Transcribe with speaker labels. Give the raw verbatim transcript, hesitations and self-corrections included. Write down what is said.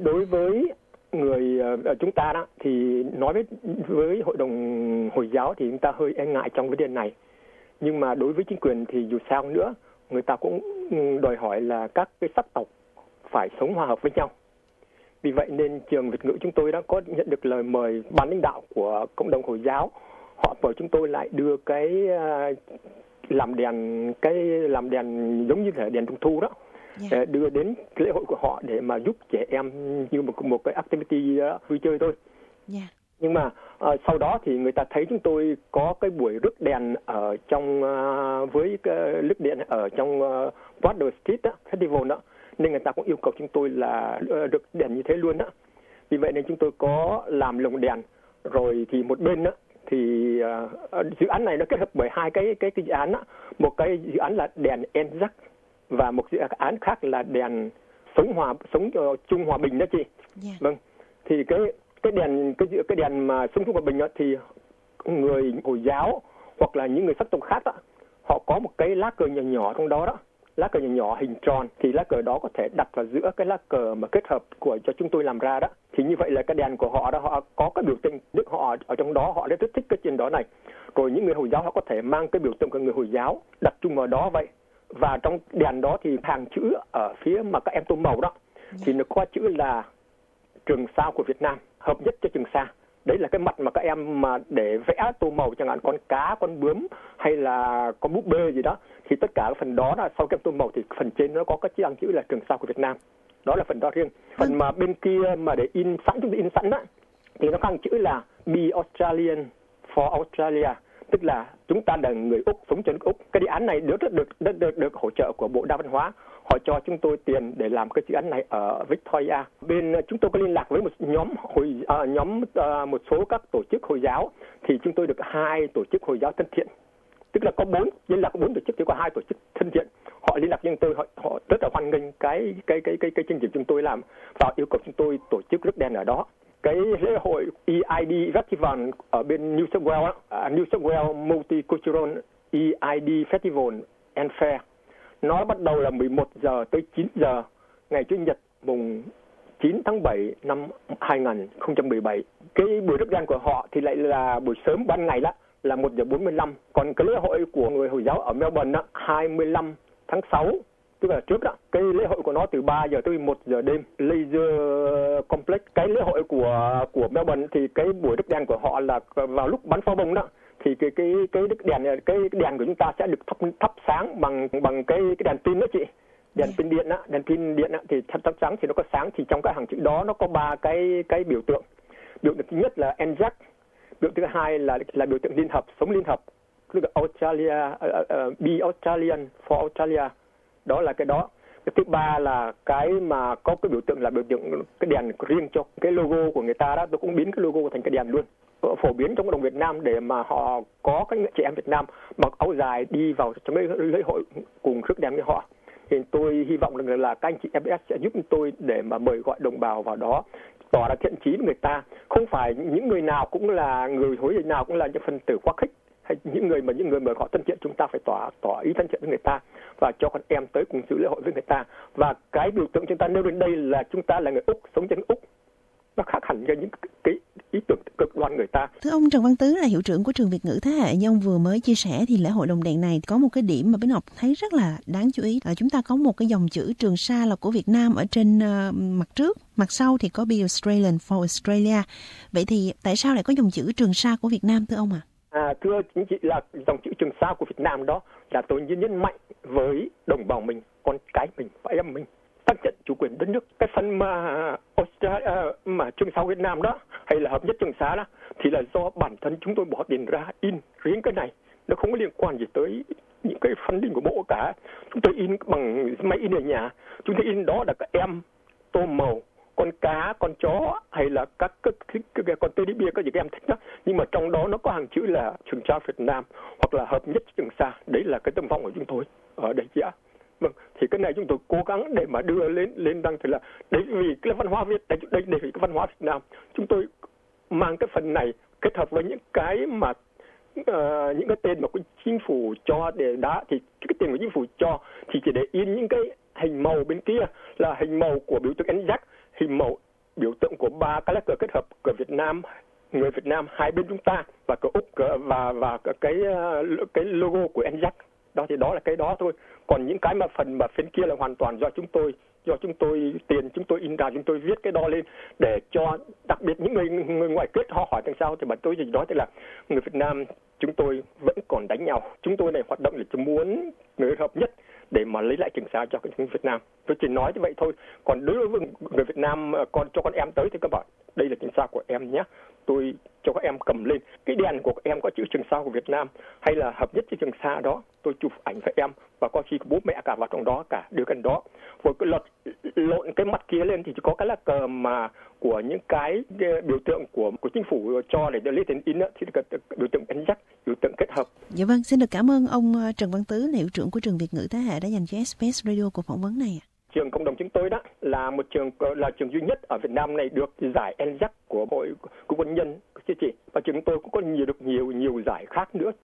Speaker 1: đối với người uh, chúng ta đó thì nói với với hội đồng Hồi giáo thì chúng ta hơi e ngại trong vấn đề này. Nhưng mà đối với chính quyền thì dù sao nữa, người ta cũng đòi hỏi là các cái sắc tộc phải sống hòa hợp với nhau. Vì vậy nên trường Việt ngữ chúng tôi đã có nhận được lời mời ban lãnh đạo của cộng đồng Hồi giáo. Họ mời chúng tôi lại đưa cái uh, làm đèn cái làm đèn giống như là đèn trung thu đó, yeah. đưa đến lễ hội của họ để mà giúp trẻ em như một một cái activity uh, vui chơi thôi. Yeah. Nhưng mà uh, sau đó thì người ta thấy chúng tôi có cái buổi rước đèn ở trong uh, với cái rước đèn ở trong uh, Water Street đó, festival đó, nên người ta cũng yêu cầu chúng tôi là uh, rước đèn như thế luôn đó. Vì vậy nên chúng tôi có làm lồng đèn, rồi thì một bên đó thì uh, dự án này nó kết hợp bởi hai cái cái cái dự án đó. Một cái dự án là đèn Anzac và một dự án khác là đèn sống hòa sống uh, chung hòa bình đó chị. Yeah. Vâng. Thì cái cái đèn cái cái đèn mà sống chung hòa bình đó thì người Hồi giáo hoặc là những người sắc tộc khác đó, họ có một cái lá cờ nhỏ nhỏ trong đó đó. Lá cờ nhỏ nhỏ hình tròn, thì lá cờ đó có thể đặt vào giữa cái lá cờ mà kết hợp của cho chúng tôi làm ra đó. Thì như vậy là cái đèn của họ đó, họ có cái biểu tượng nước họ ở trong đó, họ rất thích cái chuyện đó này. Rồi những người Hồi giáo họ có thể mang cái biểu tượng của người Hồi giáo đặt chung vào đó vậy. Và trong đèn đó thì hàng chữ ở phía mà các em tô màu đó, thì nó có chữ là Trường Sa của Việt Nam, hợp nhất cho Trường Sa. Đấy là cái mặt mà các em mà để vẽ tô màu, chẳng hạn con cá, con bướm hay là con búp bê gì đó, thì tất cả phần đó là sau cái tô màu thì phần trên nó có cái chữ chữ là Trường Sa của Việt Nam. Đó là phần đó riêng. Phần mà bên kia mà để in sẵn, chúng tôi in sẵn đó, thì nó có chữ là Be Australian for Australia, tức là chúng ta là người Úc sống trên Úc. Cái dự án này được được được được, được hỗ trợ của Bộ Đa văn hóa. Họ cho chúng tôi tiền để làm cái dự án này ở Victoria. Bên chúng tôi có liên lạc với một nhóm hồi à, nhóm à, một số các tổ chức Hồi giáo, thì chúng tôi được hai tổ chức Hồi giáo thân thiện. Tức là có bốn liên lạc có bốn tổ chức, thì có hai tổ chức thân thiện. Họ liên lạc với chúng tôi, họ, họ rất là hoan nghênh cái cái cái cái cái chương trình chúng tôi làm và yêu cầu chúng tôi tổ chức rước đèn ở đó. Cái lễ hội E I D Festival ở bên New South Wales, uh, New South Wales Multicultural E I D Festival and Fair, nó bắt đầu là mười một giờ tới chín giờ ngày Chủ nhật mùng chín tháng bảy năm hai nghìn không trăm mười bảy. Cái buổi rước đèn của họ thì lại là buổi sớm ban ngày đó, là một giờ bốn mươi lăm. Còn cái lễ hội của người Hồi giáo ở Melbourne đó, hai mươi lăm tháng sáu, tức là trước đó, cái lễ hội của nó từ ba giờ tới một giờ đêm, Laser Complex. Cái lễ hội của của Melbourne thì cái buổi rước đèn của họ là vào lúc bắn pháo bông đó, thì cái cái cái đèn cái, cái đèn của chúng ta sẽ được thắp thắp sáng bằng bằng cái cái đèn pin đó chị, đèn pin điện á, đèn pin điện á, thì thắp thắp sáng thì nó có sáng. Thì trong cái hàng chữ đó nó có ba cái cái biểu tượng. Biểu tượng thứ nhất là Anzac, biểu tượng thứ hai là là biểu tượng liên hợp, sống liên hợp, tức là Australia, uh, uh, Be Australian for Australia. Đó là cái đó. Cái thứ ba là cái mà có cái biểu tượng là biểu tượng cái đèn riêng cho cái logo của người ta đó, tôi cũng biến cái logo thành cái đèn luôn, phổ biến trong cộng đồng Việt Nam để mà họ có các chị em Việt Nam mặc áo dài đi vào trong cái lễ hội cùng rước đèn với họ. Thì tôi hy vọng rằng là các anh chị em ét sẽ giúp tôi để mà mời gọi đồng bào vào đó, tỏ ra thiện chí với người ta. Không phải những người nào cũng là người Hồi giáo nào cũng là những phần tử quá khích, hay những người mà những người mà họ thân thiện, chúng ta phải tỏ tỏ ý thân thiện với người ta và cho con em tới cùng dự lễ hội với người ta. Và cái biểu tượng chúng ta nêu lên đây là chúng ta là người Úc sống trên Úc, nó khác hẳn với những cái ý tưởng cực đoan người ta.
Speaker 2: Thưa ông Trần Văn Tứ là hiệu trưởng của trường Việt ngữ thế hệ, như ông vừa mới chia sẻ thì lễ hội lồng đèn này có một cái điểm mà Bích Ngọc thấy rất là đáng chú ý là chúng ta có một cái dòng chữ Trường Sa là của Việt Nam ở trên uh, mặt trước, mặt sau thì có Be Australian for Australia. Vậy thì tại sao lại có dòng chữ Trường Sa của Việt Nam thưa ông ạ? À?
Speaker 1: À, thưa chính chị, là dòng chữ Trường Sa của Việt Nam đó là tôi nhấn mạnh với đồng bào mình, con cái mình và em mình xác nhận chủ quyền đất nước. Cái phần mà Australia, mà Trường Sa Việt Nam đó hay là hợp nhất Trường Sa đó thì là do bản thân chúng tôi bỏ tiền ra in riêng cái này, nó không có liên quan gì tới những cái funding của bộ cả. Chúng tôi in bằng máy in ở nhà, chúng tôi in đó là các em tô màu, con cá, con chó hay là các cái, cái, cái, cái con tê đê bia, có gì các em thích đó. Nhưng mà trong đó nó có hàng chữ là Trường Sa Việt Nam hoặc là hợp nhất Trường Sa. Đấy là cái tâm vọng của chúng tôi ở đây chị ạ. Vâng, thì cái này chúng tôi cố gắng để mà đưa lên lên đăng thì là đấy vì cái văn hóa Việt, đây đây để vì cái văn hóa Việt Nam. Chúng tôi mang cái phần này kết hợp với những cái mà uh, những cái tên mà của chính phủ cho để đá, thì cái tiền của chính phủ cho thì chỉ để in những cái hình màu bên kia là hình màu của biểu tượng Anzac, hình màu biểu tượng của ba cái lá cờ kết hợp cờ Việt Nam, người Việt Nam hai bên chúng ta, và cờ Úc cờ, và và cái cái logo của en dét. Đó thì đó là cái đó thôi. Còn những cái mà phần mà phía kia là hoàn toàn do chúng tôi do chúng tôi tiền chúng tôi in ra, chúng tôi viết cái đó lên để cho đặc biệt những người người ngoại kết họ hỏi làm sao thì mà tôi chỉ nói thế là người Việt Nam chúng tôi vẫn còn đánh nhau. Chúng tôi này hoạt động để chúng muốn người hợp nhất để mà lấy lại Trường Sa cho người Việt Nam. Tôi chỉ nói như vậy thôi. Còn đối với người Việt Nam còn cho con em tới thì các bạn, đây là Trường Sa của em nhé. Tôi cho các em cầm lên cái đèn của các em có chữ Trường Sa của Việt Nam hay là hợp nhất với Trường Sa đó, tôi chụp ảnh với em và có khi bố mẹ cả vào trong đó, cả đứa gần đó. Rồi cái lật lộn cái mặt kia lên thì chỉ có cái lá cờ mà của những cái biểu tượng của của chính phủ cho để lấy tiền in đó, thì cái biểu tượng en dét, biểu tượng kết hợp.
Speaker 2: Dạ vâng, xin được cảm ơn ông Trần Văn Tứ, hiệu trưởng của trường Việt ngữ Thế Hệ đã dành cho ét bê ét Radio cuộc phỏng vấn này.
Speaker 1: Trường cộng đồng chúng tôi đó là một trường là trường duy nhất ở Việt Nam này được giải en dét của hội của quân nhân, chị chị và trường tôi cũng có nhiều được nhiều nhiều giải khác nữa.